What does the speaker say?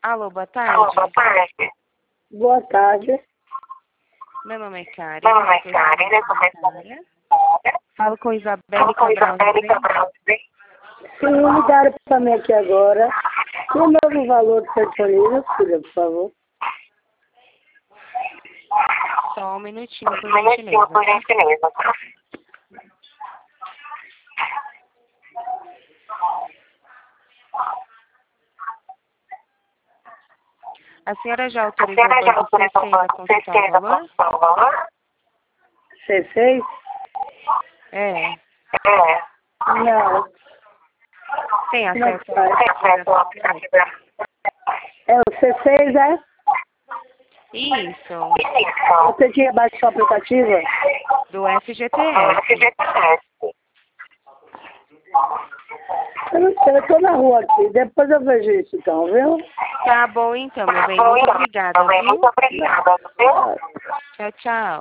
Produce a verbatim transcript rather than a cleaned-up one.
Alô, boa Alô, boa tarde. tarde. Boa tarde. Meu nome é Karen. Meu nome é eu sou Karen, eu sou secretária. Falo com Isabelle Falo com Cabral Isabelle Ribeiro. Cabral. Sim, ligaram para mim aqui agora. E o novo valor do seu disponível, filha, por favor. Só um minutinho, por Um minutinho, gentileza. por gentileza. A senhora já A autorizou o senhora já banco autorizou o C seis a banco consultar C seis o a valor? consultar o valor? C seis? É. É. Não. Tem Não acesso ao faz. Tem acesso ao aplicativo? aplicativo? É o C seis, é? Isso. Isso. Você tinha baixado o aplicativo? Do F G T É, S. F G T S. Eu não sei, eu estou na rua aqui. Depois eu vejo isso então, viu? Tá bom então, meu bem. Bom, Muito então, obrigada, também viu? muito obrigada, viu? Tchau, tchau.